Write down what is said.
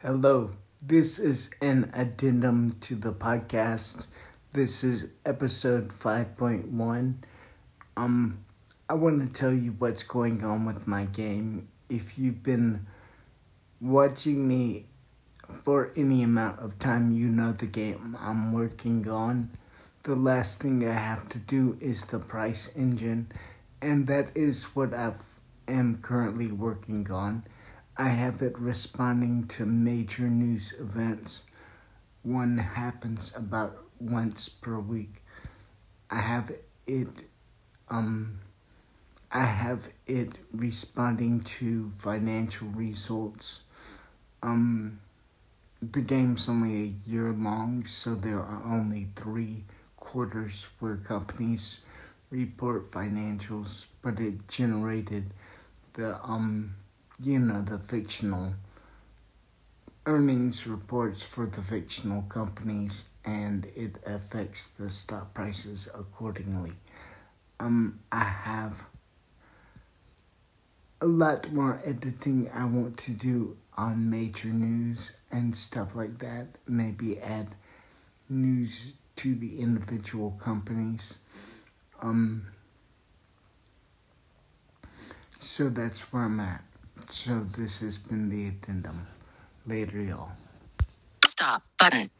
Hello, this is an addendum to the podcast. This is episode 5.1. I want to tell you what's going on with my game. If you've been watching me for any amount of time, you know the game I'm working on. The last thing I have to do is the price engine, and that is what I am currently working on. I have it responding to major news events. One happens about once per week. I have it responding to financial results. The game's only a year long, so there are only 3 quarters where companies report financials, but it generated the the fictional earnings reports for the fictional companies, and it affects the stock prices accordingly. I have a lot more editing I want to do on major news and stuff like that. Maybe add news to the individual companies. So that's where I'm at. So this has been the addendum. Later, y'all. Stop button.